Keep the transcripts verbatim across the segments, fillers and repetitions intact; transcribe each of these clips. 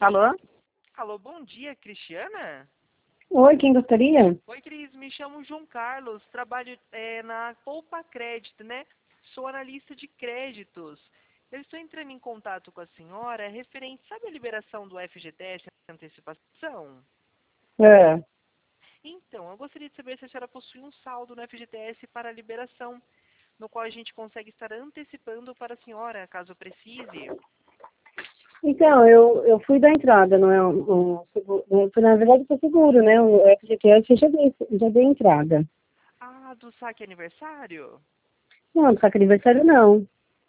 Alô? Alô, bom dia, Cristiana? Oi, quem gostaria? Oi, Cris, me chamo João Carlos, trabalho é, na Poupa Crédito, né? Sou analista de créditos. Eu estou entrando em contato com a senhora referente, sabe a liberação do F G T S antecipação? É. Então, eu gostaria de saber se a senhora possui um saldo no F G T S para a liberação, no qual a gente consegue estar antecipando para a senhora, caso precise. Então, eu, eu fui da entrada, não é? Um, um, seguro- né, foi, na verdade, foi seguro, né? O F G T S eu já dei, já dei entrada. Ah, do saque aniversário? Não, só que aniversário não.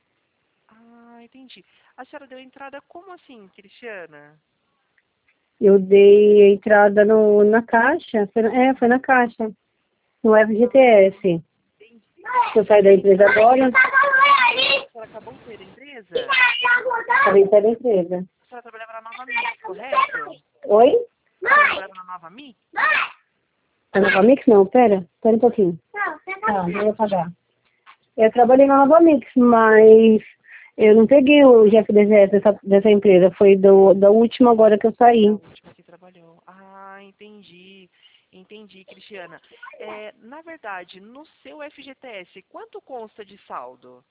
Ah, entendi. A senhora deu entrada como assim, Cristiana? Eu dei entrada no, na caixa. Foi, na- é, foi na caixa. No F G T S. Entendi. Eu saí da empresa agora. A senhora acabou de sair da empresa? Falei sair da empresa. A senhora trabalhava na Nova Mix, correto? Oi? A senhora trabalhava na Nova Mix? Tá na Nova Mix? Não, pera. Pera um pouquinho. Tá, não vou pagar. Eu trabalhei na Nova Mix, mas eu não peguei o G F D Z dessa, dessa empresa. Foi do, da última agora que eu saí. A última que trabalhou. Ah, entendi. Entendi, Cristiana. É, na verdade, no seu F G T S, quanto consta de saldo?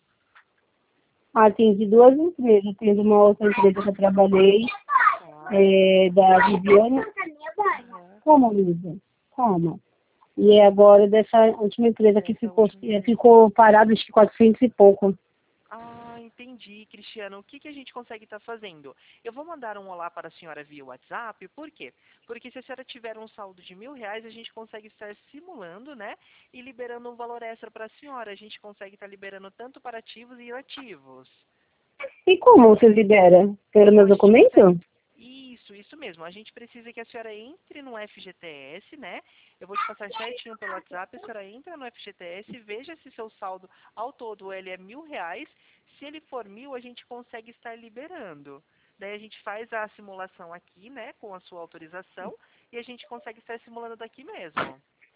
Atendi duas empresas. Tem uma outra empresa que eu trabalhei, Tá. é, da Viviane. Aham. Calma, Luísa. Calma. E é agora dessa última empresa que Dessa ficou, última empresa. ficou parado de quatrocentos e pouco. Ah, entendi, Cristiano. O que, que a gente consegue estar fazendo? Eu vou mandar um olá para a senhora via WhatsApp. Por quê? Porque se a senhora tiver um saldo de mil reais, a gente consegue estar simulando, né? E liberando um valor extra para a senhora. A gente consegue estar liberando tanto para ativos e inativos. E como você libera? Pelo Então meu a gente consegue. documento? Isso, isso mesmo. A gente precisa que a senhora entre no F G T S, né? Eu vou te passar certinho pelo WhatsApp. A senhora entra no F G T S, veja se seu saldo ao todo ele é mil reais. Se ele for mil, a gente consegue estar liberando. Daí a gente faz a simulação aqui, né? Com a sua autorização e a gente consegue estar simulando daqui mesmo.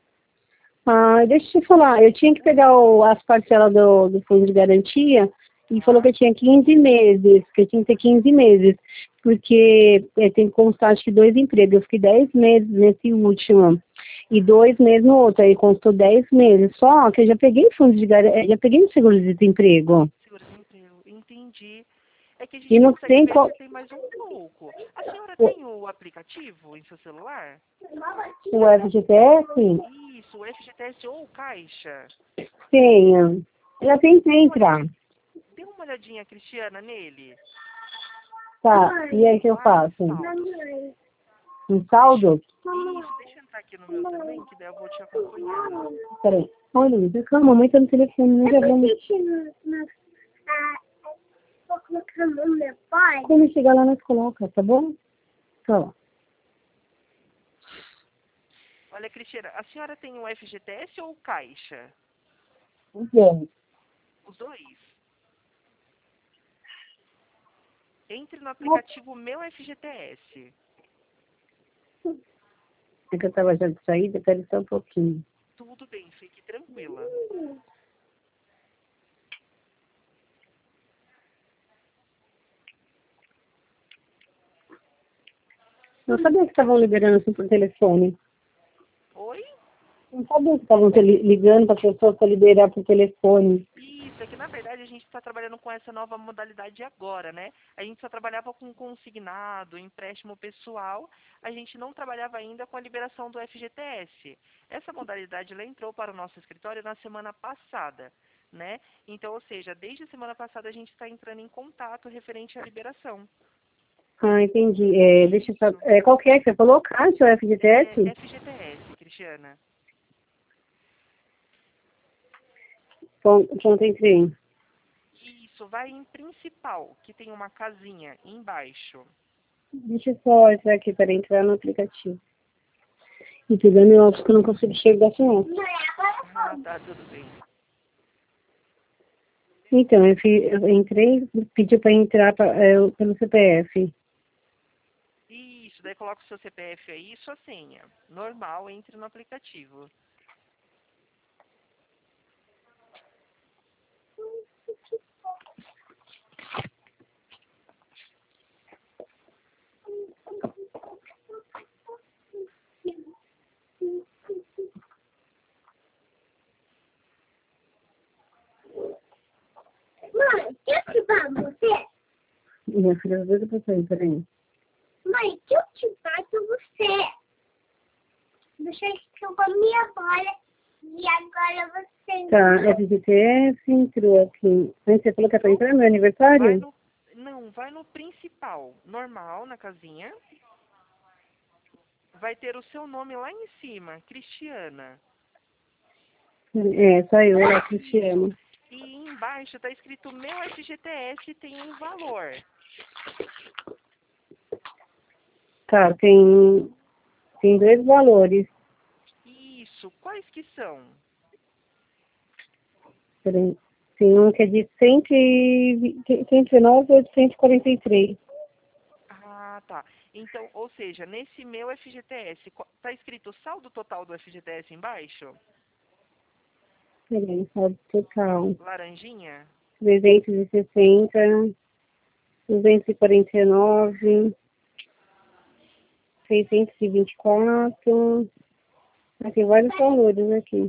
Ah, deixa eu te falar, eu tinha que pegar o- as parcelas do, do fundo de garantia e falou que Tá? eu tinha quinze meses, que eu tinha que ter quinze meses, porque é, tem que constar acho que dois empregos. Eu fiquei dez meses nesse último e dois meses no outro, aí constou dez meses. Só que eu já peguei fundo de garantia, já peguei o seguro de desemprego. Seguro-desemprego. Entendi. É que a E gente não consegue tem ver qual. se tem mais um pouco. A senhora tem o aplicativo em seu celular? O F G T S? Isso, o F G T S ou Caixa. Tenho. Já tentei entrar. Dê uma olhadinha, Cristiana, nele. Tá, e aí o que eu Lá em faço? saldos. Um Deixa saldo? eu... Isso, deixa eu entrar aqui no meu também, que daí eu vou te acompanhando. Peraí. Olha, Luísa, calma, a mamãe tá no telefone, não já vamos. Vou colocar a mão no meu pai. Quando chegar lá, nós coloca, tá bom? Tá. Olha, Cristiana, a senhora tem o F G T S ou o Caixa? Bem, Os dois. Entre no aplicativo Meu F G T S. é que eu tava já de saída, pera só um pouquinho. Tudo bem, fique tranquila. Não sabia que estavam liberando assim por telefone. Oi? Não sabia que estavam tele- ligando para pessoa para liberar por telefone. Isso, é que na verdade a gente está trabalhando com essa nova modalidade agora, né? A gente só trabalhava com consignado, empréstimo pessoal, a gente não trabalhava ainda com a liberação do F G T S. Essa modalidade ela entrou para o nosso escritório na semana passada, né? Então, ou seja, desde a semana passada a gente está entrando em contato referente à liberação. Ah, entendi. É, deixa eu só... É, qual que é que você falou? Caixa ou F G T É S? F G T S, Cristiana. Bom, pronto, entrei. Isso, vai em principal, que tem uma casinha embaixo. Deixa eu só entrar aqui para entrar no aplicativo. E pegando meu óculos que eu não consigo chegar sem óculos. Ah, tá, tudo bem. Então, eu, fi- eu entrei, pediu para entrar pra, é, pelo C P F. Isso, daí coloca o seu C P F aí e sua senha. Normal, entre no aplicativo. minha filha, doida pra sair, peraí. Mãe, que eu te bato você. Você jogou minha bola e agora você... Tá, F G T S entrou aqui. Você falou que é pra entrar no meu Vai aniversário? no, não, vai no principal, normal, na casinha. Vai ter o seu nome lá em cima, Cristiana. É, saiu, ela, Cristiano. E embaixo tá escrito meu F G T S tem um valor. Tá, tem, tem dois valores. Isso, quais que são? Peraí. Tem um que é de cento e nove e oitocentos e quarenta e três. Ah, tá. Então, ou seja, nesse meu F G T S, qu- tá escrito saldo total do F G T S embaixo? Peraí, saldo total. Laranjinha? trezentos e sessenta, duzentos e quarenta e nove, seiscentos e vinte e quatro. Ah, tem vários valores aqui.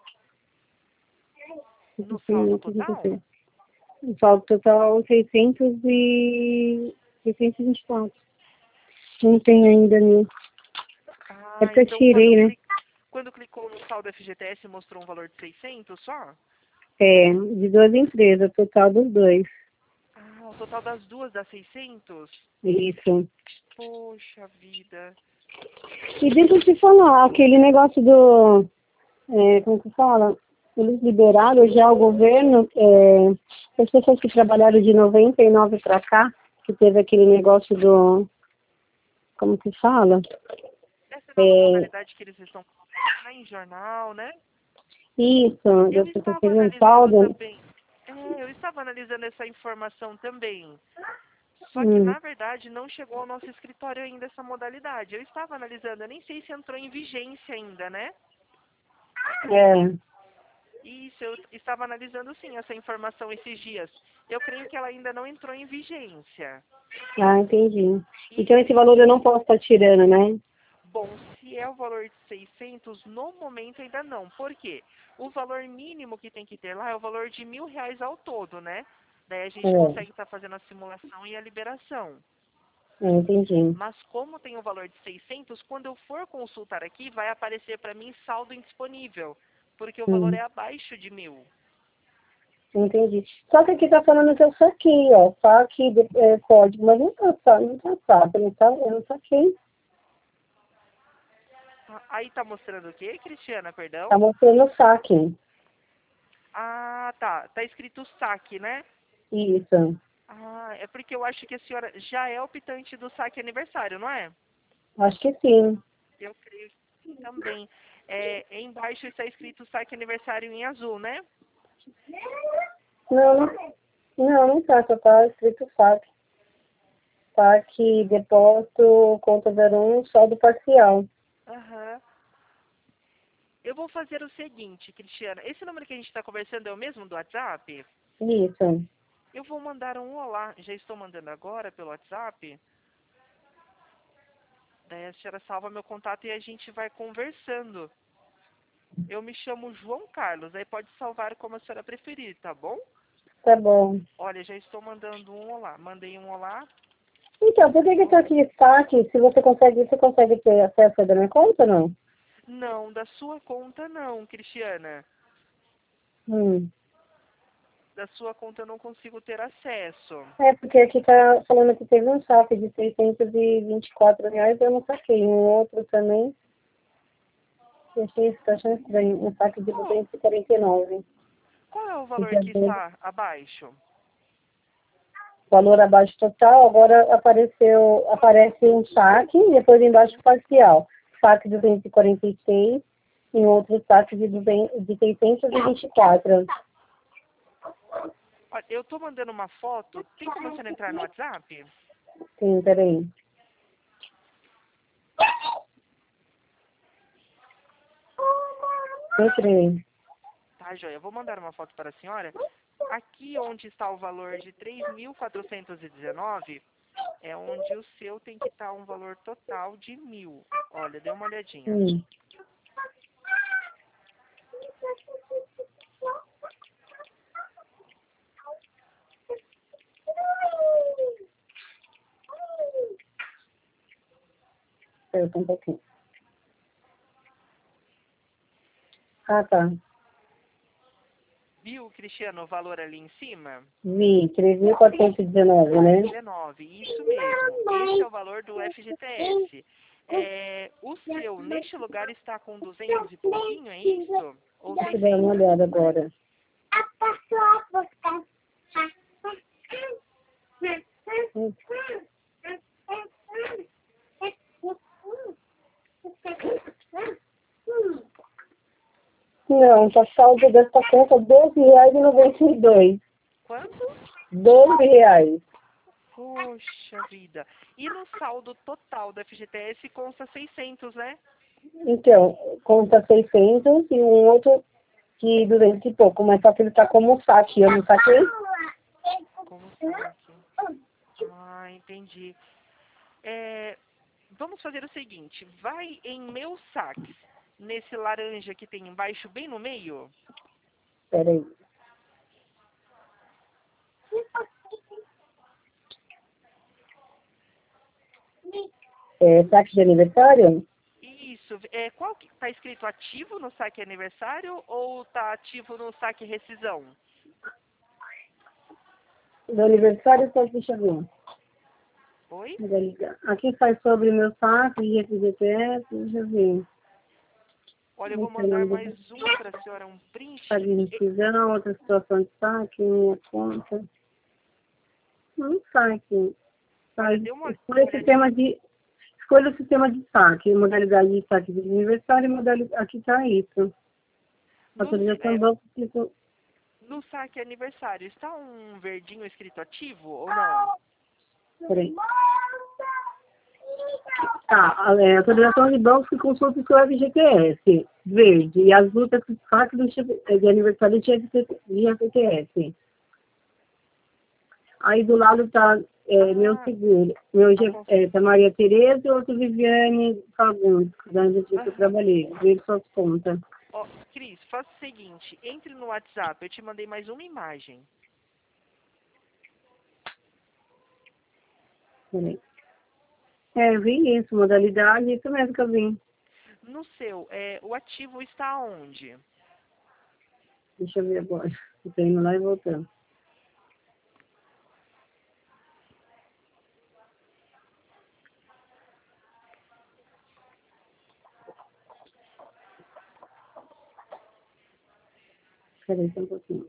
No saldo total? O saldo total seiscentos e seiscentos e vinte e quatro. Não tem ainda, né? É Ah, porque eu então quando, tirei, né? cli- quando clicou no saldo F G T S mostrou um valor de seiscentos só? É, de duas empresas, total dos dois. Ah, o total das duas dá seiscentos? Isso. Poxa vida. E deixa eu te falar, aquele negócio do... É, como que fala? Eles liberaram já o governo, é, as pessoas que trabalharam de noventa e nove para cá, que teve aquele negócio do... Como que fala? Essa nova É, modalidade que eles estão lá em jornal, né? isso, Eu das pessoas que estava teve um analisando saldo. também. É, eu estava analisando essa informação também. Só que, Hum, na verdade, não chegou ao nosso escritório ainda essa modalidade. Eu estava analisando, eu nem sei se entrou em vigência ainda, né? é, Isso, eu estava analisando sim essa informação esses dias. Eu creio que ela ainda não entrou em vigência. ah, entendi. Então esse E, valor eu não posso estar tirando, né? bom, se é o valor de seiscentos, no momento ainda não. Por quê? O valor mínimo que tem que ter lá é o valor de mil reais ao todo, né? Daí a gente É, consegue estar fazendo a simulação e a liberação. é, entendi. Mas como tem o valor de seiscentos, quando eu for consultar aqui, vai aparecer para mim saldo indisponível, porque o valor Hum, é abaixo de mil. entendi. Só que aqui tá falando que eu saquei, ó. Saque de, é, código, mas não tá, sa- não tá sabe, não tá, eu não saquei. Ah, aí tá mostrando o quê, Cristiana, Tá perdão? mostrando o saque. Ah, tá. Tá escrito saque, né? Isso. Ah, é porque eu acho que a senhora já é optante do saque aniversário, não é? Acho que sim. Eu creio que sim também. É, embaixo está escrito saque aniversário em azul, né? Não, não, não, não tá, só tá escrito saque. Saque, depósito, conta zero um, saldo parcial. Aham. Eu vou fazer o seguinte, Cristiana. Esse número que a gente está conversando é o mesmo do WhatsApp? Isso. Eu vou mandar um olá. Já estou mandando agora pelo WhatsApp. Daí a senhora salva meu contato e a gente vai conversando. Eu me chamo João Carlos. Aí pode salvar como a senhora preferir, tá bom? Tá bom. Olha, já estou mandando um olá. Mandei um olá. Então, por que que tá aqui saque? Se você consegue, você consegue ter acesso da minha conta ou não? Não, da sua conta não, Cristiana. Hum. Da sua conta eu não consigo ter acesso. É, porque aqui tá falando que teve um saque de seiscentos e vinte e quatro reais, eu não saquei. Um outro também, eu achei isso, tô achando estranho. Um saque de Qual, duzentos e quarenta e nove. qual é o valor Dia que doze. está abaixo? Valor abaixo total, agora apareceu, aparece um saque, e depois embaixo parcial. Saque de duzentos e quarenta e seis e um outro saque de, duzentos, de seiscentos e vinte e quatro. Olha, eu estou mandando uma foto. Tem como você entrar no WhatsApp? Sim, peraí. Entrei. Tá, joia. Eu vou mandar uma foto para a senhora. Aqui onde está o valor de três mil quatrocentos e dezenove, é onde o seu tem que estar um valor total de mil. Olha, dê uma olhadinha. Hum. certo um pouquinho. Ah, tá. Viu, Cristiano, o valor ali em cima? Vi, três mil quatrocentos e dezenove, né? dezenove, isso mesmo. Esse é o valor do F G T S. É, o seu, neste lugar, está com duzentos e pouquinho, é isso? Ou Deixa eu dar uma seiscentos? olhada agora. Não, tá saldo dessa conta doze reais e noventa e dois. Quanto? doze reais. Poxa vida. E no saldo total do F G T S consta seiscentos, né? Então, conta seiscentos e um outro que duzentos e pouco, mas só que ele tá como saque, eu não saquei. Como saque. Ah, entendi. É, vamos fazer o seguinte, vai em meus saques, nesse laranja que tem embaixo, bem no meio. Pera aí. É, saque de aniversário? Isso, é, qual que tá escrito ativo no saque aniversário ou tá ativo no saque rescisão? Do aniversário, só deixa eu ver. Oi? Aqui faz sobre meu saque e F G T S, deixa eu ver. Olha, eu vou mandar mais um para a senhora, um print. Saque de rescisão, outra situação de saque, minha conta. Não saque. Olha, deu uma Escolha o sistema de, escolha o sistema de saque, modalidade de saque de aniversário e modalidade. Aqui está isso. No, Autorização é, do banco. Tipo, no saque aniversário, está um verdinho escrito ativo ou não? peraí. Tá, é, autorização de banco que consulta o seu F G T S, verde, e azul tá com saque do, de aniversário de F G T S. Aí do lado tá é, meu Ah, seguro, meu G- tá é, tá Maria Tereza e outro Viviane Fagundes, da onde eu aham. trabalhei, ver suas contas. Ó, Cris, faça o seguinte, entre no WhatsApp, eu te mandei mais uma imagem. Peraí. É, eu vi isso, modalidade, isso mesmo que eu vi. No seu, é, o ativo está onde? Deixa eu ver agora. Eu tô indo lá e voltando. Peraí, só um pouquinho.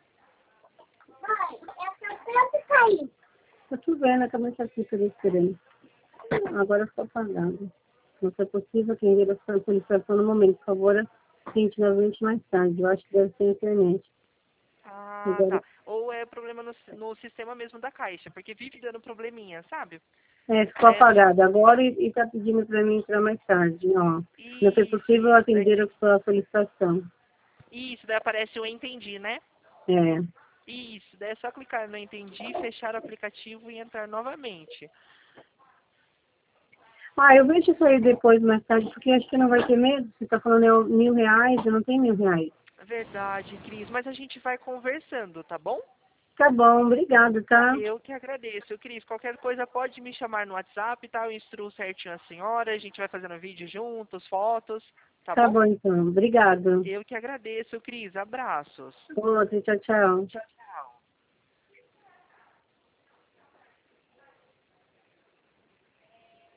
Tá chovendo, acabou de aqui, tô esperando. Agora ficou apagado. Não foi possível atender a sua solicitação no momento. Por favor, tente novamente mais tarde. Eu acho que deve ser a internet. Ah, Agora, tá. Ou é problema no, no sistema mesmo da caixa, porque vive dando probleminha, sabe? é, ficou É, apagado agora e, e tá pedindo para mim entrar mais tarde, ó. Não foi isso, possível isso. Daí, atender a sua solicitação. isso, daí aparece o entendi, né? É. Isso, daí é só clicar no entendi, fechar o aplicativo e entrar novamente. Ah, eu vejo isso aí depois, mais tarde, porque acho que não vai ter mesmo. Você tá falando é mil reais, eu não tenho mil reais. Verdade, Cris, mas a gente vai conversando, tá bom? Tá bom, obrigado, tá? Eu que agradeço, Cris. Qualquer coisa pode me chamar no WhatsApp, tá? Eu instruo certinho a senhora, a gente vai fazendo vídeo juntos, fotos, tá Tá bom? bom, então. Obrigado. Eu que agradeço, Cris. Abraços. Outro, tchau, tchau. Tchau, tchau.